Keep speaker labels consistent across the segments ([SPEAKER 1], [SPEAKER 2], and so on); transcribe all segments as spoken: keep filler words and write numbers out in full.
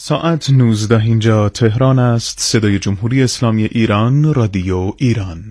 [SPEAKER 1] ساعت نوزده اینجا تهران است. صدای جمهوری اسلامی ایران، رادیو ایران.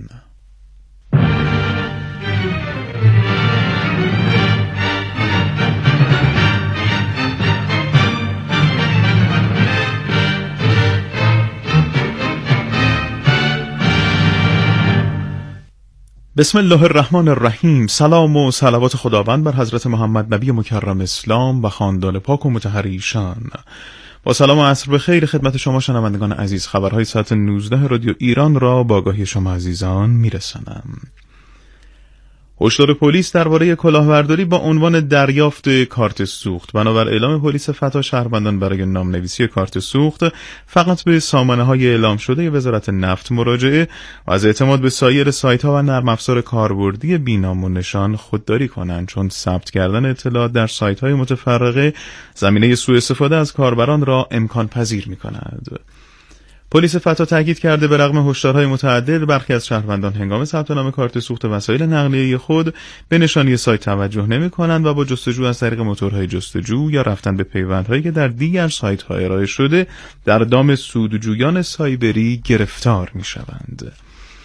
[SPEAKER 1] بسم الله الرحمن الرحیم. سلام و صلوات خداوند بر حضرت محمد نبی مکرم اسلام و خاندان پاک و مطهر ایشان. با سلام و عصر بخیر خدمت شما شنوندگان عزیز، خبرهای ساعت نوزده رادیو ایران را با آگاهی شما عزیزان میرسانم. هشدار پلیس درباره کلاهبرداری با عنوان دریافت کارت سوخت. بنابر اعلام پلیس فتا، شهروندان برای نامنویسی کارت سوخت فقط به سامانه‌های اعلام شده وزارت نفت مراجعه و از اعتماد به سایر سایت‌ها و نرم افزار کاربردی بی‌نام و نشان خودداری کنند، چون ثبت کردن اطلاعات در سایت‌های متفرقه زمینه سوء استفاده از کاربران را امکان پذیر می‌کند. پلیس فتا تاکید کرده به رغم هشدارهای متعدد، برخی از شهروندان هنگام ثبت نام کارت سوخت وسایل نقلیه خود به نشانی سایت توجه نمی کنند و با جستجو از طریق موتورهای جستجو یا رفتن به پیوندهایی که در دیگر سایت‌ها ارائه شده در دام سودجویان سایبری گرفتار می شوند.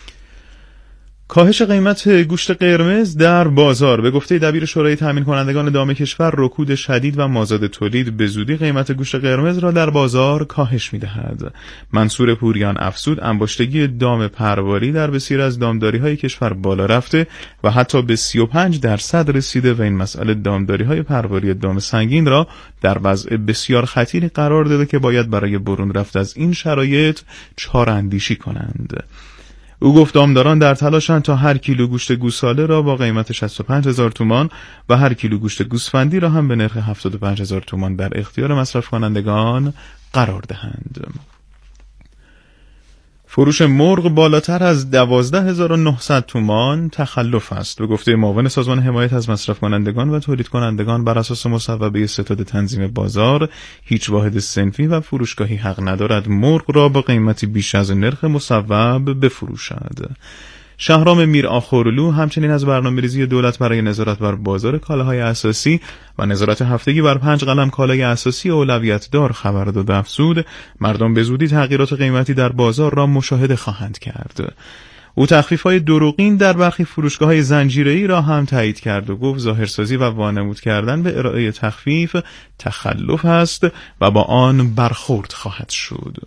[SPEAKER 1] کاهش قیمت گوشت قرمز در بازار. به گفته دبیر شورای تامین کنندگان دام کشور، رکود شدید و مازاد تولید به زودی قیمت گوشت قرمز را در بازار کاهش می‌دهد. منصور پوریان افزود انباشتگی دام پرواری در بسیار از دامداری‌های کشور بالا رفته و حتی به سی و پنج درصد رسیده و این مسئله دامداری‌های پرواری دام سنگین را در وضع بسیار خطیری قرار داده که باید برای برون رفت از این شرایط چاره‌اندیشی کنند. او گفت دامداران در تلاشند تا هر کیلو گوشت گوساله را با قیمت شصت و پنج هزار تومان و هر کیلو گوشت گوسفندی را هم به نرخ هفتاد و پنج هزار تومان در اختیار مصرف کنندگان قرار دهند. فروش مرغ بالاتر از دوازده هزار و نهصد تومان تخلف است. به گفته معاون سازمان حمایت از مصرف کنندگان و تولید کنندگان، بر اساس مصوبه ستاد تنظیم بازار، هیچ واحد صنفی و فروشگاهی حق ندارد مرغ را با قیمتی بیش از نرخ مصوب بفروشد. شهرام میر آخورلو همچنین از برنامه‌ریزی دولت برای نظارت بر بازار کالاهای اساسی و نظارت هفتگی بر پنج قلم کالای اساسی اولویت دار خبر داد. افزود مردم به زودی تغییرات قیمتی در بازار را مشاهده خواهند کرد. او تخفیف‌های دروغین در برخی فروشگاه‌های زنجیره‌ای را هم تایید کرد و گفت ظاهرسازی و وانمود کردن به ارائه تخفیف تخلف است و با آن برخورد خواهد شد.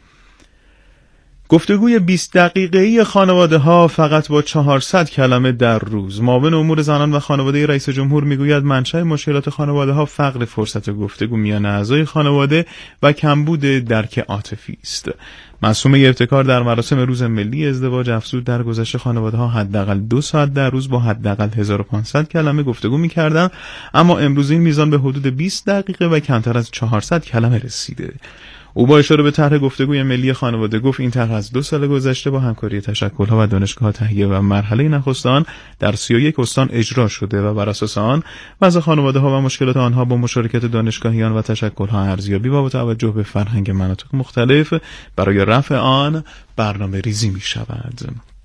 [SPEAKER 1] گفتگوی بیست دقیقه‌ای خانواده‌ها فقط با چهارصد کلمه در روز. معاون امور زنان و خانواده رئیس جمهور میگوید منشأ مشکلات خانواده‌ها فقر فرصت گفتگو میان اعضای خانواده و کمبود درک عاطفی است. معصومه ابتکار در مراسم روز ملی ازدواج افزود در گذشته خانواده‌ها حداقل دو ساعت در روز با حداقل هزار و پانصد کلمه گفتگو می‌کردند، اما امروز این میزان به حدود بیست دقیقه و کمتر از چهارصد کلمه رسیده. او با اشاره به طرح گفتگوی ملی خانواده گفت این طرح از دو سال گذشته با همکاری تشکل‌ها و دانشگاه‌ها تهیه و مرحله نخست آن در سی و یک استان اجرا شده و بر اساس آن وضع خانواده‌ها و مشکلات آنها با مشارکت دانشگاهیان و تشکل‌ها ارزیابی و با توجه به فرهنگ مناطق مختلف برای رفع آن برنامه ریزی می‌شود.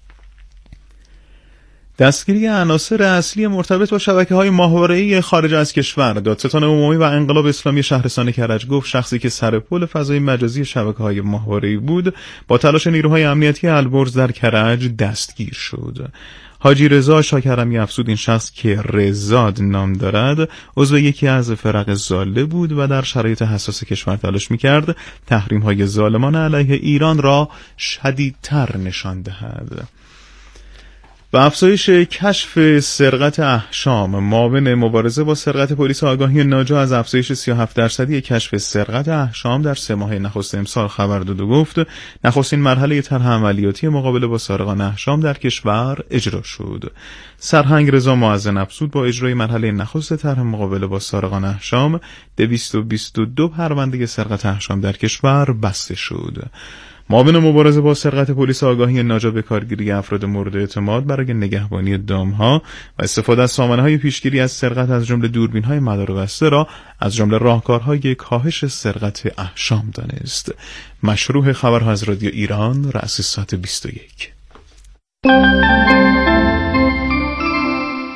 [SPEAKER 1] دستگیری عناصر اصلی مرتبط با شبکه‌های ماهواره‌ای خارج از کشور. دادستان عمومی و انقلاب اسلامی شهرستان کرج گفت شخصی که سر پل فضای مجازی شبکه‌های ماهواره‌ای بود با تلاش نیروهای امنیتی البرز در کرج دستگیر شد. حاجی رضا شاکرمی افزود این شخص که رضاد نام دارد عضو یکی از فرق ضاله بود و در شرایط حساس کشور تلاش می‌کرد تحریم‌های ظالمانه علیه ایران را شدیدتر نشان دهد. و افزایش کشف سرقت احشام. معاون مبارزه با سرقت پلیس آگاهی ناجا از افزایش سی و هفت درصدی کشف سرقت احشام در سه ماه نخست امسال خبر داد و گفت نخستین مرحله طرح عملیاتی مقابله با سارقان احشام در کشور اجرا شد. سرهنگ رضا معظم افزود با اجرای مرحله نخست طرح مقابله با سارقان احشام دویست و بیست و دو پرونده سرقت احشام در کشور بسته شد. معاون مبارزه با سرقت پلیس آگاهی ناجا به کارگیری افراد مورد اعتماد برای نگهبانی دامها و استفاده از سامانه‌های پیشگیری از سرقت از جمله دوربین‌های مدار بسته را از جمله راهکارهای کاهش سرقت احشام دانست. مشروع خبرها از رادیو ایران، رأس ساعت بیست و یک.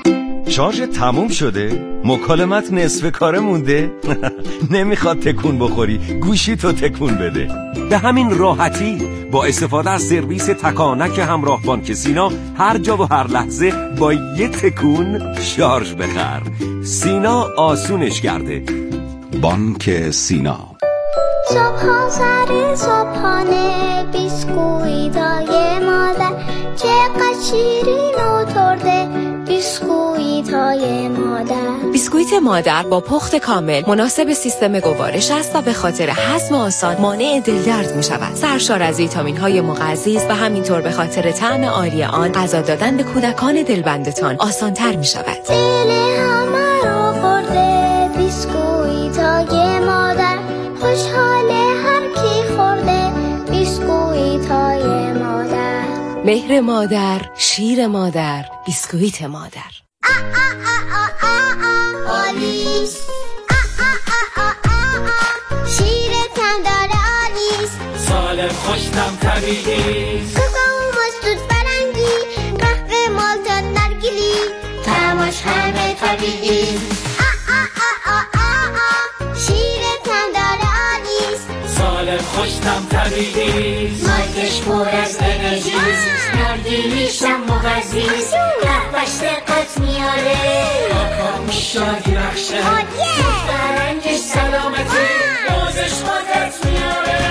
[SPEAKER 2] شارژ تموم شده؟ مکالمت نصف کاره مونده؟ نمیخواد تکون بخوری، گوشی تو تکون بده. به همین راحتی با استفاده از سرویس تکانک همراه بانک سینا هر جا و هر لحظه با یه تکون شارژ بخر. سینا آسونش کرده.
[SPEAKER 3] بانک سینا.
[SPEAKER 4] صبح سر صبحانه بیسکویتای مادر چقدر شیرین و ترده بیسکویتای مادر.
[SPEAKER 5] بیسکویت مادر با پخت کامل مناسب سیستم گوارش است و به خاطر هضم آسان مانع دلدرد می شود. سرشار از ویتامین های مغذی است و همینطور به خاطر طعم عالی آن غذا دادن به کودکان دلبندتان آسان تر می شود.
[SPEAKER 4] دل همه رو برده بیسکویتای مادر، خوشحاله هر کی خورده بیسکویتای مادر.
[SPEAKER 5] مهر مادر، شیر مادر، بیسکویت مادر.
[SPEAKER 4] آلیس شیرتم داره آلیس،
[SPEAKER 6] سالم خوشتم طبیعی،
[SPEAKER 4] کوکو مستود فرنگی، قهوه مالتا نرگیلی، تماش همه طبیعی. شیرتم داره آلیس،
[SPEAKER 6] سالم خوشتم طبیعی، مالتش پر از انرژی، نرگیلیشم مغذیست، قهوهش دقت میاره، کاکا شادی بخشه، فرنگش سلامتی، روزش قدرت میاره.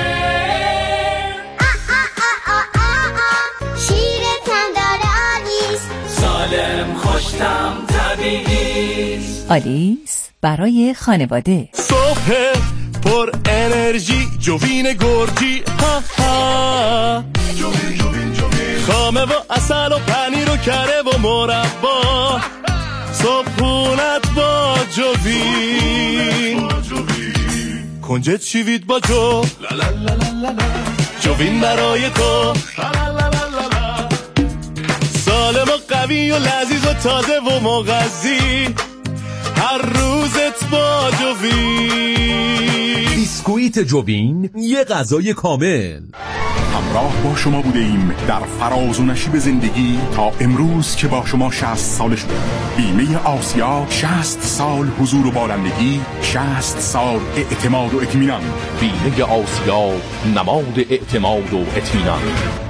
[SPEAKER 4] شیرتم داره آلیس،
[SPEAKER 6] سالم خوشتم طبیعی.
[SPEAKER 7] آلیس برای خانواده.
[SPEAKER 8] صبح پر انرژی جوین گرجی، ها ها جوین جوین جوین، خامه و اصل و پنیر و کره و مربا، صبحونت با جوین، کنجد شیوید با جو، جوین برای تو، سالم و قوی و لذیذ و تازه و مغذی، هر روزت با جوین.
[SPEAKER 9] بیسکویت جوین، یه غذای کامل.
[SPEAKER 10] همراه با شما بوده ایم در فراز و نشیب زندگی تا امروز که با شما شصت سال شد. بیمه آسیا، شصت سال حضور و بالندگی، شصت سال اعتماد و اطمینان.
[SPEAKER 9] بیمه آسیا، نماد اعتماد و اطمینان.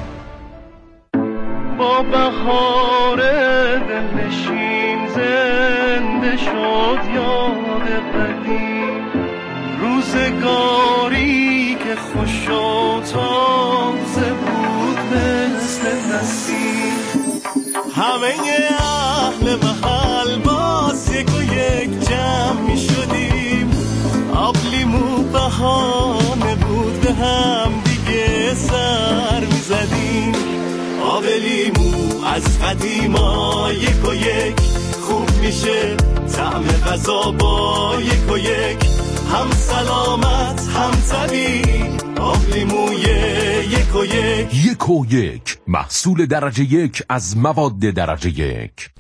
[SPEAKER 8] با بهار دلنشین زنده شد یاد قدیم، روزگاری که خوش و تازه بود مثل نسیم. همه اهل محل باز یک و یک جمع می شدیم، آب لیمو بهانه بود به هم دیگه سر می زدیم. آب لیمو از قدیما یک و یک خوب میشه، طعم غذا با یک و یک، هم سلامت هم طبیعی. آب لیموی یک و یک.
[SPEAKER 9] یک و یک، محصول درجه یک از مواد درجه یک.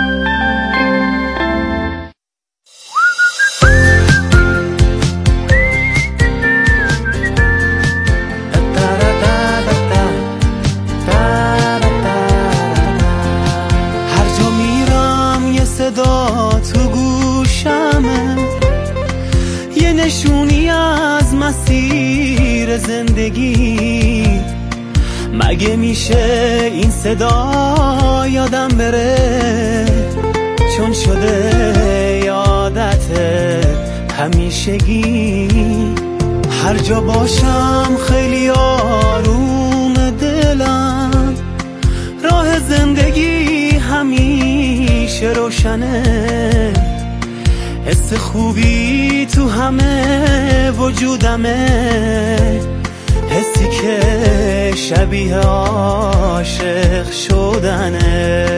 [SPEAKER 11] تو گوشمه، یه نشونی از مسیر زندگی. مگه میشه این صدا یادم بره، چون شده یادت همیشگی. هر جا باشم خیلی آروم دلم، راه زندگی همیشه روشنه. حس خوبی تو همه وجودمه، حسی که شبیه عاشق شدنه.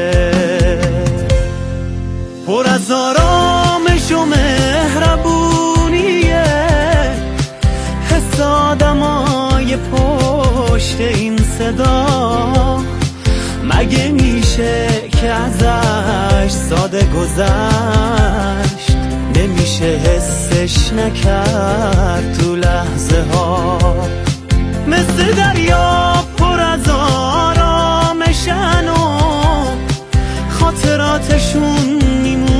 [SPEAKER 11] پر از آرامش و مهربونیه، حس آدمای پشت این صدا. مگه میشه که ازش ساده گذشت، نمیشه حسش نکرد تو لحظه ها. مثل دریا پر از آرامشن و خاطراتشون میمونه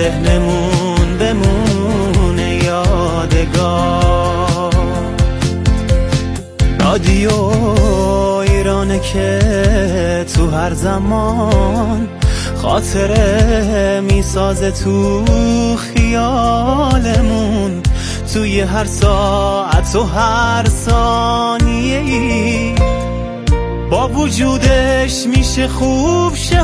[SPEAKER 11] ذهنمون بمونه یادگار. رادیو ایرانه که تو هر زمان خاطره میسازه تو خیالمون، توی هر ساعت و هر ثانیه‌ای با وجودش میشه خوب شه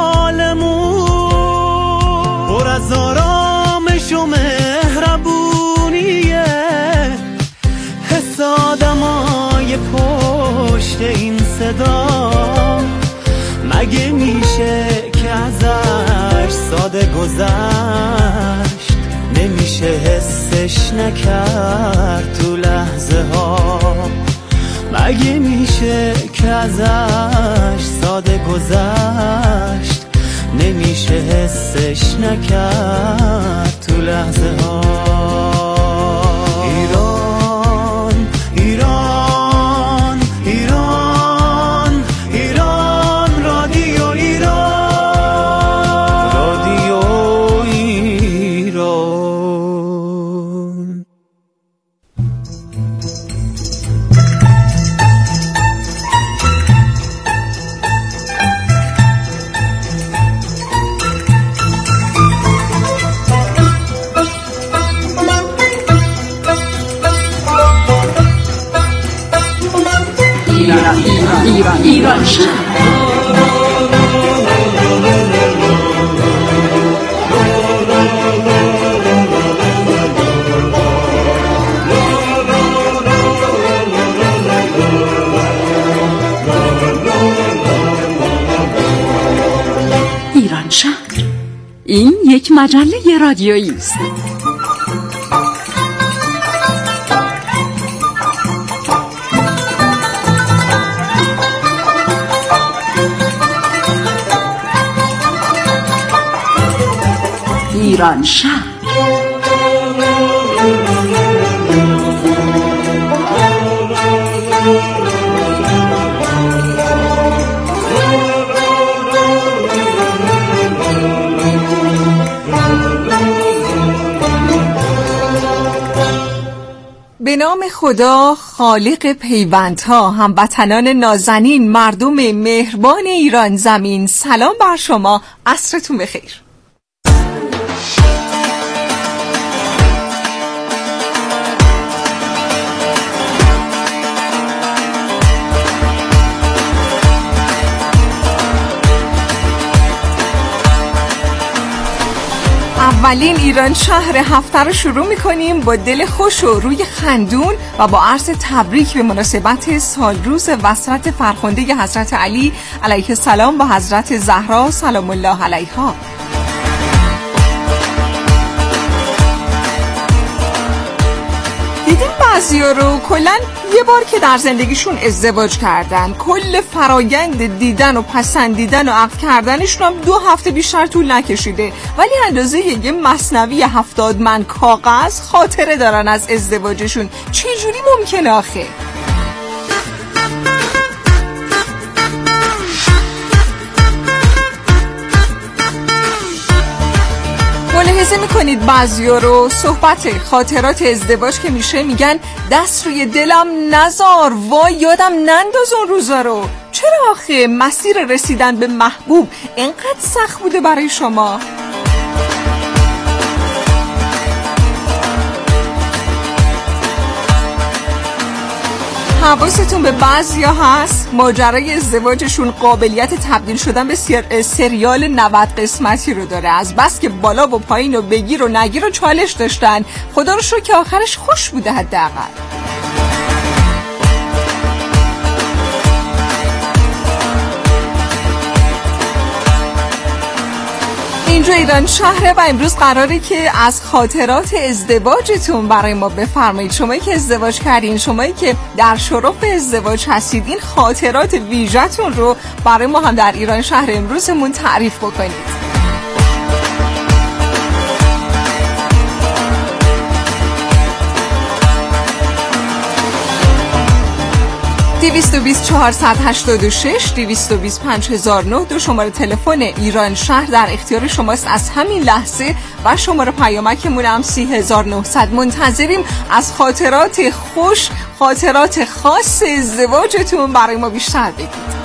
[SPEAKER 11] حالمون. پر از آرامش و مهربونیه حس آدمای پشت این صدا، مگه میشه که ازش ساده گذشت؟ نمیشه حسش نکرد تو لحظه ها، مگه میشه که ازش ساده گذشت؟ نمیشه حسش نکرد تو لحظه ها. ایران ایران ایران ایران رادیو ایران رادیو ایران.
[SPEAKER 12] ایران ایران شهر. ایران شهر این یک مجله رادیویی است. ایران شهر.
[SPEAKER 13] به نام خدا خالق پیوندها، هموطنان نازنین، مردم مهربان ایران زمین، سلام بر شما، عصرتون بخیر. اولین ایران شهر هفته رو شروع می‌کنیم با دل خوش و روی خندون و با عرض تبریک به مناسبت سالروز وصلت فرخنده حضرت علی علیه السلام با حضرت زهرا سلام الله علیها. دیدیم بعضیا رو کلن یه بار که در زندگیشون ازدواج کردن، کل فرایند دیدن و پسندیدن و عقد کردنشون هم دو هفته بیشتر طول نکشیده، ولی اندازه یه مثنوی هفتاد من کاغذ خاطره دارن از ازدواجشون. چجوری ممکنه آخه؟ ملاحظه میکنید بعضیا رو صحبت خاطرات ازدواج که میشه میگن دست روی دلم نزار، وای یادم ننداز اون روزا رو. چرا آخه مسیر رسیدن به محبوب اینقدر سخت بوده برای شما؟ حواستون به بعضیا هست ماجرای ازدواجشون قابلیت تبدیل شدن به سر... سریال نود قسمتی رو داره، از بس که بالا و پایین و بگیر و نگیر و چالش داشتن. خدا رو شکر که آخرش خوش بوده حداقل. اینجا ایران شهره و امروز قراره که از خاطرات ازدواجتون برای ما بفرمایید. شمایی که ازدواج کردین، شمایی که در شرف ازدواج هستید، این خاطرات ویژه‌تون رو برای ما هم در ایران شهر امروزمون تعریف بکنید. دویست و بیست چهارصد و هشتاد و شش دویست و بیست پنج هزار و نه دو شماره تلفن ایران شهر در اختیار شماست از همین لحظه و شماره پیامکمون هم سی هزار و نهصد. منتظریم از خاطرات خوش، خاطرات خاص ازدواجتون برای ما بیشتر بگید.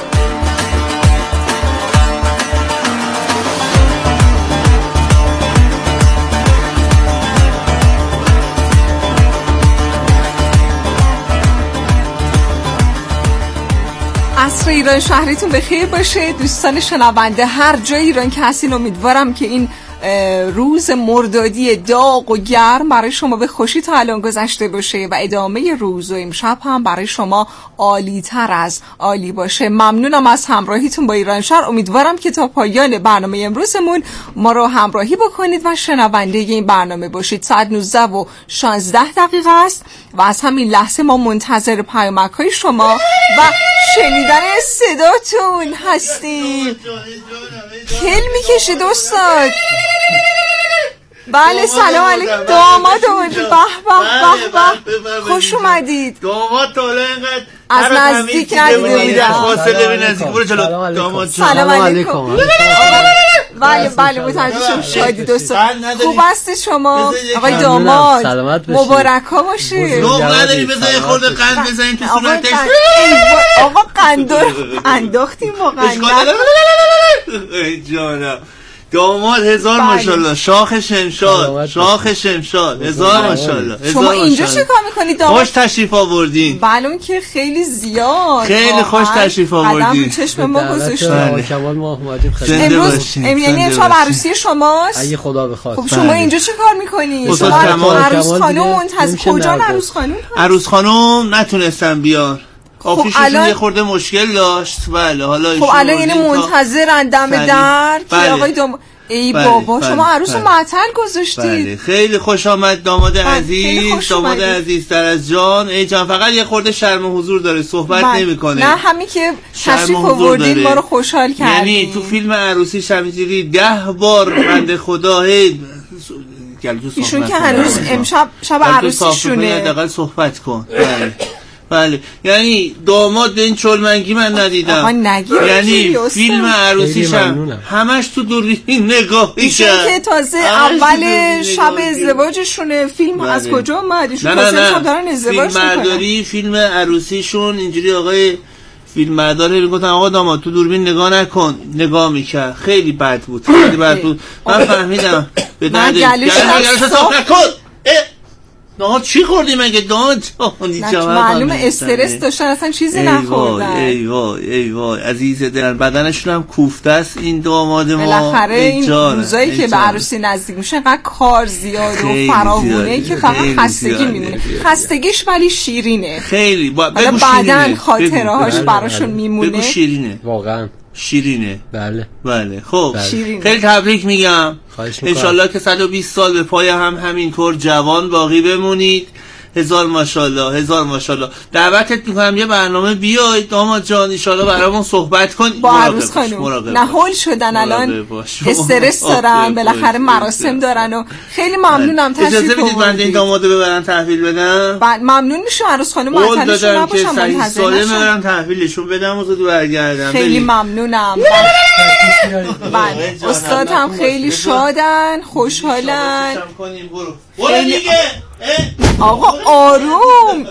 [SPEAKER 13] عصر ایران شهریتون بخیر باشه دوستان شنونده، هر جای ایران که هستین. امیدوارم که این روز مردادی داغ و گرم برای شما به خوشی تا الان گذشته باشه و ادامه روز و امشب هم برای شما عالی تر از عالی باشه. ممنونم از همراهیتون با ایران شهر. امیدوارم که تا پایان برنامه امروزمون ما رو همراهی بکنید و شنونده این برنامه باشید. ساعت نوزده و شانزده دقیقه است و از همین لحظه ما منتظر پیامک های شما و شنیدن صداتون هستیم. کل میکشید استاد. بله سلام علیکم. داماد اومدید. به به به به خوش اومدید.
[SPEAKER 14] داماد تا اینقدر
[SPEAKER 13] از نزدیک ندیده بودم.
[SPEAKER 14] فاصله به نزدیک برو جلو. داماد
[SPEAKER 13] سلام علیکم. بله بله متوجه شدم. شادی دوستان خوب هستید شما آقای داماد؟ مبارک ها باشه.
[SPEAKER 14] ذوق نداری بذاری خورده قند بزنید تو صورتش.
[SPEAKER 13] آقا قند انداختیم واقعا.
[SPEAKER 14] ای جانم داماد هزار ماشاءالله. شاخ شمشاد، شاخ شمشاد، هزار ماشاءالله.
[SPEAKER 13] شما اینجا چه کار میکنید داماد؟
[SPEAKER 14] خوش تشریف آوردین.
[SPEAKER 13] بله که خیلی زیاد.
[SPEAKER 14] خیلی خوش تشریف آوردین.
[SPEAKER 13] قدم چشم ما گذاشتین.
[SPEAKER 15] کمال ما اومدیم
[SPEAKER 13] خدمت. امروز یعنی امشب عروسی شماست؟
[SPEAKER 15] اگه خدا بخواد.
[SPEAKER 13] خب شما اینجا چه کار میکنید؟ شما عروس خانم منتظر کجا عروس خانم؟
[SPEAKER 14] عروس خانم نتونستم بیار. آفیششون یه خورده مشکل داشت. بله حالا
[SPEAKER 13] خب الان یعنی منتظرن دم در که آقای داماد. ای بله، بابا بله، شما عروس بله. معطل گذاشتید.
[SPEAKER 14] بله. خیلی خوش آمد داماد عزیز. داماد عزیز تر از جان. ای جان فقط یه خورده شرم حضور داره، صحبت بله. نمیکنه.
[SPEAKER 13] نه همین که تشریف آوردین ما رو خوشحال کردین.
[SPEAKER 14] یعنی تو فیلم عروسی شمیجری ده بار بنده خدا هی
[SPEAKER 13] ایشون که هنوز امشب شب عروسیشونه.
[SPEAKER 14] حداقل صحبت کن. بله. بله یعنی داماد به این چلمنگی من ندیدم. یعنی فیلم عروسیشم همش تو دوربین نگاهی کرد.
[SPEAKER 13] که تازه اول شب ازدواجشونه. فیلم بله. از کجا اومد؟ ایشون تازه شب دارن ازدواج
[SPEAKER 14] فیلم مرداری فیلم عروسیشون اینجوری آقای فیلم مرداره میگفتن آقا داماد تو دوربین نگاه نکن. نگاه میکرد. خیلی بد بود. خیلی بد بود. من فهمیدم به درد
[SPEAKER 13] گلوش
[SPEAKER 14] صاف نکن. نه چی خوردی مگه داد؟
[SPEAKER 13] معلومه استرس داشتن اصلا چیزی نخوردن.
[SPEAKER 14] ای وای ای وای عزیز دلن بدنشون هم کوفته است این داماد ما.
[SPEAKER 13] بالاخره این روزایی که به عروسی نزدیک میشه انقدر کار زیاد و فراوونه که فقط خستگی میمونه. خستگیش ولی شیرینه.
[SPEAKER 14] خیلی بگو
[SPEAKER 13] شیرینه. بعدن خاطره هاش براشون میمونه.
[SPEAKER 14] بگو شیرینه.
[SPEAKER 15] واقعا
[SPEAKER 14] شیرینه.
[SPEAKER 15] بله
[SPEAKER 14] بله خب
[SPEAKER 13] شیرینه.
[SPEAKER 14] خیلی تبریک میگم. انشالله که صد و بیست سال به پای هم همینطور جوان باقی بمونید. هزار ماشاءالله هزار ماشاءالله. دعوتت میکنم یه برنامه بیاید داماد جان انشالله برامون صحبت کنید
[SPEAKER 13] با عروس خانم. نه هول شدن الان استرس دارن بالاخره مراسم دارن و خیلی ممنونم تشریف
[SPEAKER 14] آوردید. اجازه بدید بنده این دامادو ببرن تحویل بدم.
[SPEAKER 13] بعد ممنون میشم عروس خانم معطلشون نباشم
[SPEAKER 14] منتظر سالم ببرم تحویلشون بدم و زود برگردم.
[SPEAKER 13] خیلی ممنونم. بله استاد هم خیلی شادن خوشحالن.
[SPEAKER 14] برو دیگه.
[SPEAKER 13] آقا آروم.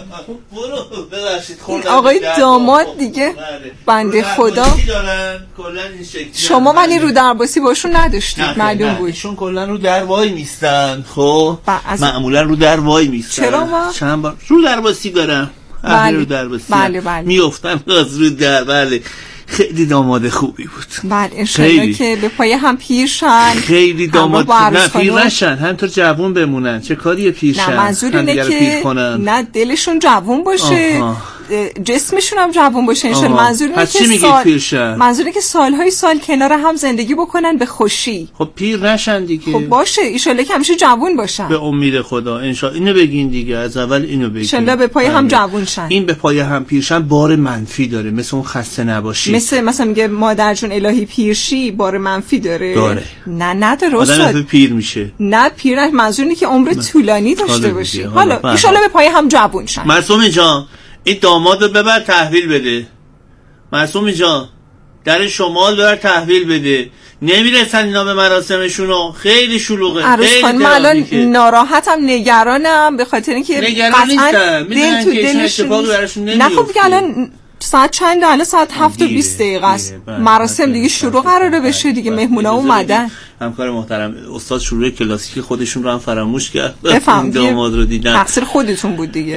[SPEAKER 13] آقای داماد دیگه بنده خدا. شما ولی رو درباسی باشون نداشتید معلوم بود.
[SPEAKER 14] ایشون کلا رو در وای میستن. خب معمولا رو در وای میستن.
[SPEAKER 13] چرا ما؟
[SPEAKER 14] چند بار رو درباسی دارم.
[SPEAKER 13] بله
[SPEAKER 14] رو درباسی.
[SPEAKER 13] بله بله.
[SPEAKER 14] میافتن از رو در. بله خیلی داماد خوبی بود.
[SPEAKER 13] بله انشالله که به پای هم پیر شن.
[SPEAKER 14] خیلی داماد نه پیر نشن همینطور جوون بمونن. چه کاری پیر شن؟
[SPEAKER 13] نه منظور اینه که نه دلشون جوون باشه. آها. جسمشون هم جوان باشه انشالله. منظور اینه که سال منظور که سالهای سال کنار هم زندگی بکنن به خوشی.
[SPEAKER 14] خب پیر نشن دیگه.
[SPEAKER 13] خب باشه انشالله که همیشه جوان باشن
[SPEAKER 14] به امید خدا. انشالله اینو بگین دیگه از اول اینو بگین
[SPEAKER 13] انشالله به پای هم جوان شن.
[SPEAKER 14] این به پای هم پیرشن بار منفی داره مثل اون خسته نباشی.
[SPEAKER 13] مثل مثلا میگه مادر جون الهی پیرشی بار منفی داره.
[SPEAKER 14] داره.
[SPEAKER 13] نه نداره
[SPEAKER 14] آدم پیر میشه.
[SPEAKER 13] نه پیر نه منظور اینه که عمر طولانی داشته باشی. حالا انشالله به پای هم جوان شن.
[SPEAKER 14] معصومه جان این داماد رو ببر تحویل بده. معصومی جان در شمال ببر تحویل بده. نمیرسن اینا به مراسمشونو، خیلی شلوغه.
[SPEAKER 13] عروس خانم الان ناراحتم، نگرانم به خاطر اینکه
[SPEAKER 14] نگران نیستم، میدونن که این اتفاقی براشون نمیفته.
[SPEAKER 13] نه خب دیگه الان ساعت چنده؟ الان ساعت هفت و بیست دقیقه است. مراسم دیگه شروع قراره بشه دیگه، مهمونا اومدن.
[SPEAKER 14] همکار محترم استاد شروع کلاسیک خودشون رو هم فراموش کرد.
[SPEAKER 13] بفهم
[SPEAKER 14] داماد رو دیدن.
[SPEAKER 13] تقصیر خودتون بود دیگه.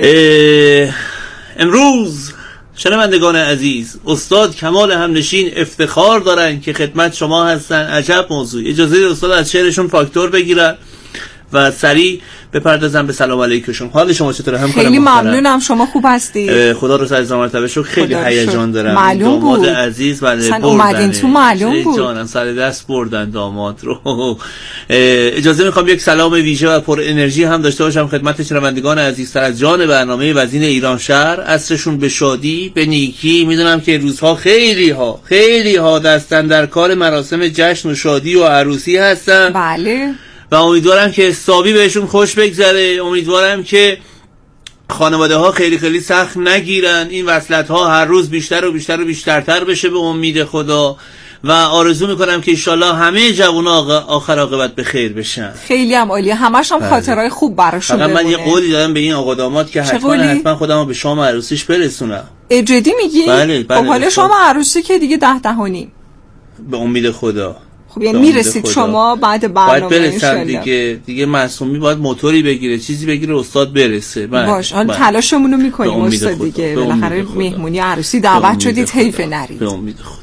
[SPEAKER 14] امروز شنوندگان عزیز، استاد کمال همنشین افتخار دارن که خدمت شما هستن. عجب موضوع. اجازه استاد از شعرشون فاکتور بگیرن و سریع بپردازم به سلام علیکم. حال شما چطوره همکار
[SPEAKER 13] خیلی
[SPEAKER 14] محترم؟
[SPEAKER 13] ممنونم، شما خوب هستی؟
[SPEAKER 14] خدا رو سر مرتبه شو. خیلی هیجان دارم.
[SPEAKER 13] معلوم بود
[SPEAKER 14] داماد عزیز بله
[SPEAKER 13] بردن اومدین تو، معلوم بود
[SPEAKER 14] جانم سر دست بردن داماد رو. اجازه میخوام یک سلام ویژه و پر انرژی هم داشته باشم خدمت شنوندگان عزیزتر از جان برنامه وزین ایران شهر. عصرشون به شادی به نیکی. میدونم که روزها خیلی ها خیلی ها دستن در کار مراسم جشن و شادی و عروسی هستن.
[SPEAKER 13] بله
[SPEAKER 14] و امیدوارم که حسابی بهشون خوش بگذره. امیدوارم که خانواده ها خیلی خیلی سخت نگیرن. این وصلت ها هر روز بیشتر و بیشتر و بیشترتر بشه به امید خدا و آرزو میکنم که انشالله همه جوونا آخر عاقبت به خیر بشن.
[SPEAKER 13] خیلی هم عالیه، همش هم خاطرهای خوب براشون بمونه.
[SPEAKER 14] من یه قولی دادم به این آقا داماد که حتما حتما خودمو به شام عروسیش برسونم.
[SPEAKER 13] جدی میگی؟
[SPEAKER 14] بله بله.
[SPEAKER 13] خب حالا شام عروسی که دیگه ده ده و نیم
[SPEAKER 14] به امید خدا.
[SPEAKER 13] خب یعنی میرسید شما بعد برنامه
[SPEAKER 14] باید برسن دیگه. دیگه معصومی باید موتوری بگیره، چیزی بگیره استاد برسه.
[SPEAKER 13] باش حالا تلاشمون رو میکنیم استاد دیگه. بالاخره مهمونی عروسی دعوت شدید، حیف نرید.
[SPEAKER 14] به امید خدا.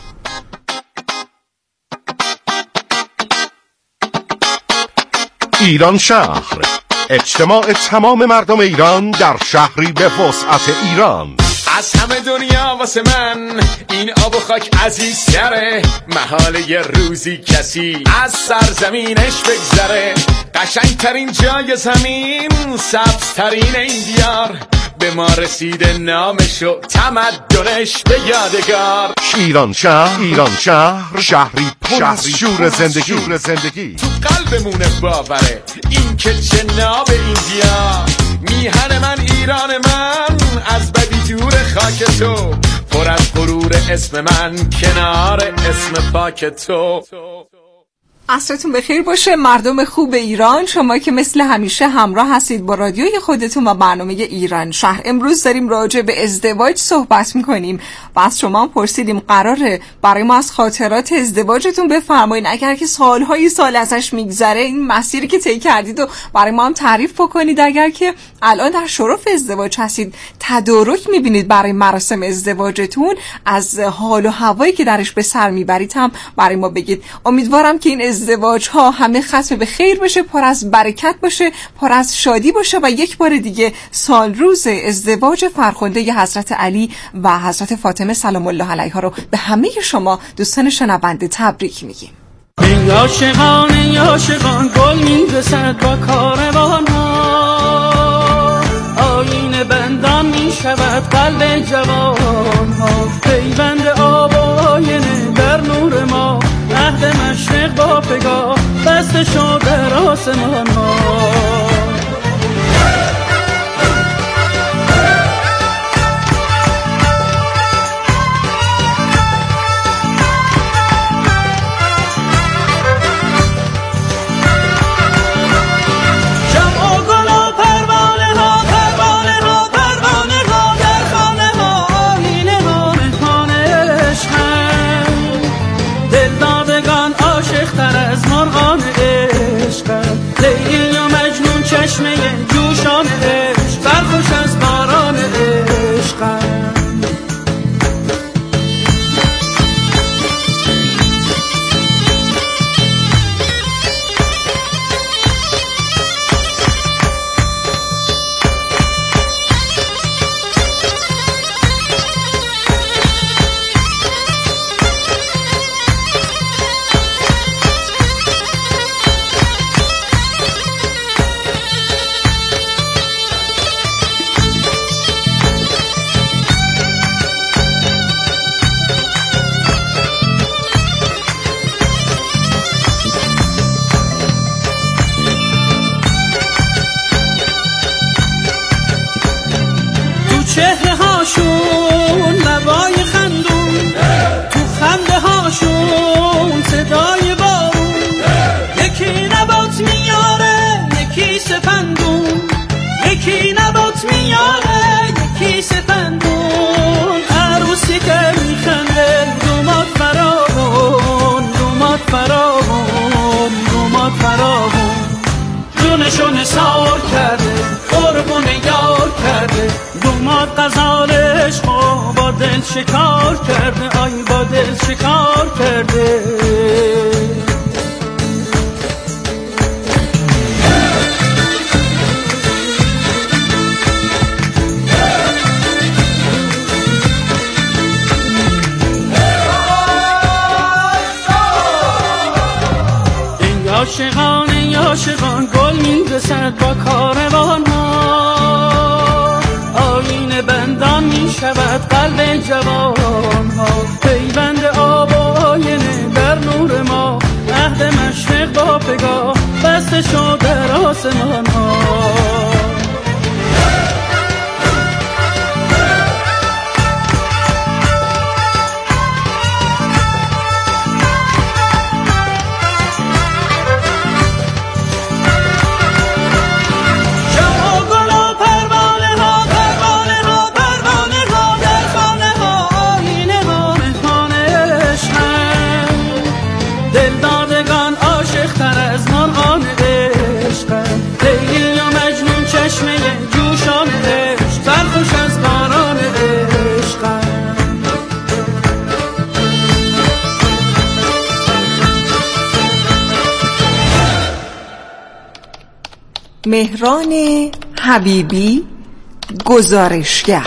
[SPEAKER 15] ایران شهر، اجتماع تمام مردم ایران در شهری به وسعت ایران.
[SPEAKER 16] از همه دنیا واسه من این آب و خاک عزیزتره. محاله یه روزی کسی از سرزمینش بگذره. قشنگترین جای زمین، سبزترین این دیار، به ما رسیده نامشو تمدنش به یادگار.
[SPEAKER 15] ایران شهر، ایران شهر، شهری پر از شور زندگی. شور زندگی
[SPEAKER 16] تو قلبمونه باوره این که جناب این دیار. میهن من ایران من، از بدی دور خاک تو، پر از غرور اسم من کنار اسم پاک تو.
[SPEAKER 13] عصرتون بخیر باشه مردم خوب ایران. شما که مثل همیشه همراه هستید با رادیوی خودتون و برنامه ایران شهر. امروز داریم راجع به ازدواج صحبت میکنیم و از شما هم پرسیدیم قراره برای ما از خاطرات ازدواجتون بفرمایید. اگر که سالهای سال ازش میگذره این مسیری که طی کردید و برای ما هم تعریف بکنید. اگر که الان در شرف ازدواج هستید، تدارک میبینید برای مراسم ازدواجتون، از حال و هوایی که درش به سر میبرید هم برای ما بگید. امیدوارم که این ازدواج ها همه ختم به خیر بشه، پر از برکت باشه، پر از شادی باشه و یک بار دیگه سال روز ازدواج فرخنده حضرت علی و حضرت فاطمه سلام الله علیها رو به همه شما دوستان شنونده تبریک میگیم.
[SPEAKER 17] ای عاشقان ای عاشقان، گل میرسد با کاروان ها، آیین بندان میشود قلب جوان ها. پیوند آب و آینه در نور ما، عهد مشرق با پگاه بسته شد در آسمان ها. لیلی و مجنون چهره هاشون لبای خندون، تو خنده هاشون صدای بارون، یکی نبات میاره یکی سپندون، یکی نبات میاره یکی سپندون. عروسی که میخنده دومات فراغون، دومات فراغون، دومات فراغون. جونشو نثار کرده قربون یار کرده، دومات غزالش با دل شکار کرده، آی با دل شکار کرده. عاشقان عاشقان گل میرسد با کاروان ها، آیین بندان میشود قلب جوان ها. پیوند آب و آینه در نور ما، عهد مشرق با پگاه بسته شد در آسمان ها.
[SPEAKER 13] مهران حبیبی، گزارشگر.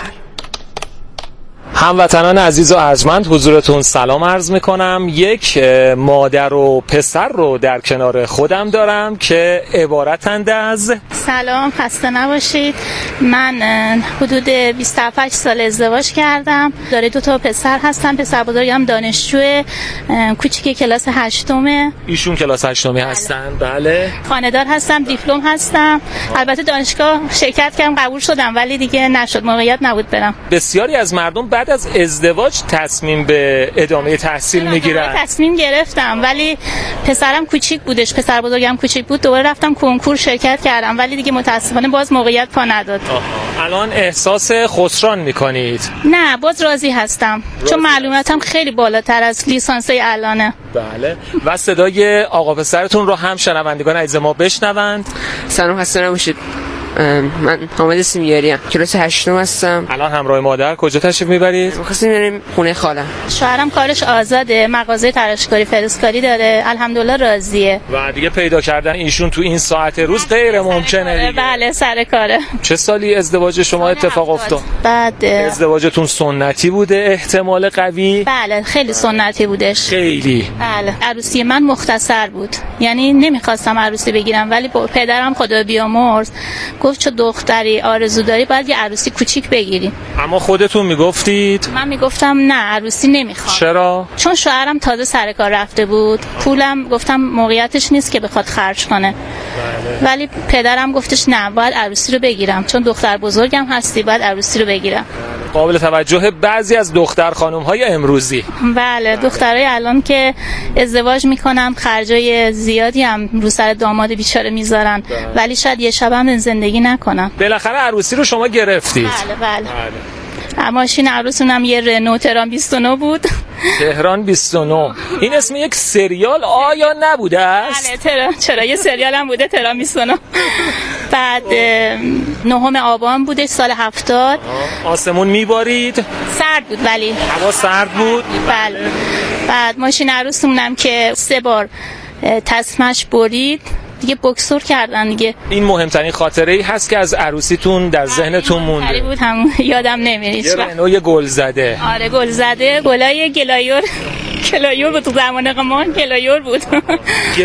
[SPEAKER 18] هموطنان عزیز و ارجمند، حضورتون سلام عرض میکنم. یک مادر و پسر رو در کنار خودم دارم که عبارتند از
[SPEAKER 19] سلام، خسته نباشید. من حدود بیست و هفت سال ازدواج کردم، داره دو تا پسر هستم. پسر بزرگم دانشجو، کوچیک کلاس هشتمه.
[SPEAKER 18] ایشون کلاس هشتمی هستن؟ بله.
[SPEAKER 19] خانه‌دار هستم، دیپلم هستم. البته دانشگاه شرکت کردم، قبول شدم، ولی دیگه نشد، موقعیت نبود برم.
[SPEAKER 18] بسیاری از مردم بعد از ازدواج تصمیم به ادامه تحصیل میگیرن.
[SPEAKER 19] تصمیم گرفتم ولی پسرم کوچیک بودش، پسر بزرگم کوچیک بود، دوباره رفتم کنکور شرکت کردم ولی دیگه متاسفانه باز موقعیت پا نداد.
[SPEAKER 18] الان احساس خسران میکنید؟
[SPEAKER 19] نه، باز راضی هستم راضی چون معلوماتم خیلی بالاتر از لیسانسای الانه.
[SPEAKER 18] بله. و صدای آقا پسرتون رو هم شنوندگان عزیز ما بشنوند.
[SPEAKER 20] سلام، خسته نباشید. من حامد سیمیاری ام، کلاس هشتم هستم.
[SPEAKER 18] الان همراه مادر کجا تشریف میبرید؟
[SPEAKER 20] می‌خواستیم بریم خونه خالم.
[SPEAKER 19] شوهرم کارش آزاده، مغازه تراشکاری فرستکاری داره، الحمدلله راضیه.
[SPEAKER 18] و دیگه پیدا کردن ایشون تو این ساعت روز غیر ممکنه دیگه.
[SPEAKER 19] بله، سر کاره.
[SPEAKER 18] چه سالی ازدواج شما اتفاق افتاد؟
[SPEAKER 19] بعد
[SPEAKER 18] ازدواجتون سنتی بوده احتمال قوی؟
[SPEAKER 19] بله، خیلی سنتی بودش.
[SPEAKER 18] خیلی.
[SPEAKER 19] بله. عروسی من مختصر بود، یعنی نمیخواستم عروسی بگیرم ولی پدرم خدا بیامرز گفت چه دختری آرزو داری باید یه عروسی کوچیک بگیری.
[SPEAKER 18] اما خودتون میگفتید؟
[SPEAKER 19] من میگفتم نه، عروسی نمیخوام.
[SPEAKER 18] چرا؟
[SPEAKER 19] چون شوهرم تازه سر کار رفته بود، پولم گفتم موقعیتش نیست که بخواد خرج کنه. بله. ولی پدرم گفتش نه، باید عروسی رو بگیرم، چون دختر بزرگم هستی، باید عروسی رو بگیرم.
[SPEAKER 18] قابل توجه بعضی از دختر خانم های امروزی.
[SPEAKER 19] بله، دخترای الان که ازدواج میکنن خرجای زیادی هم رو سر داماد بیچاره میذارن. بله. ولی شاید یه شب هم زندگی نکنن.
[SPEAKER 18] بالاخره عروسی رو شما گرفتید.
[SPEAKER 19] بله بله, بله. ماشین عروسونم یه رنو تهران بیست و نه بود.
[SPEAKER 18] تهران بیست و نه این اسم یک سریال آیا نبوده است؟
[SPEAKER 19] بله تهران، چرا یه سریال هم بوده تهران بیست و نه. بعد نهم آبان بوده سال هفتاد.
[SPEAKER 18] آسمون میبارید؟
[SPEAKER 19] سرد بود ولی
[SPEAKER 18] هوا سرد بود.
[SPEAKER 19] بله. بعد ماشین عروسمونم که سه بار تسمش برید دیگه بوکسور کردن دیگه. این
[SPEAKER 18] مهمترین خاطره ای هست که از عروسیتون در ذهنتون مونده؟
[SPEAKER 19] بود هم یادم نمیاد.
[SPEAKER 18] یه رنوی گل زده.
[SPEAKER 19] آره گل زده، گلای گلایور گلایور بود تو زمان قمان، گلایور بود.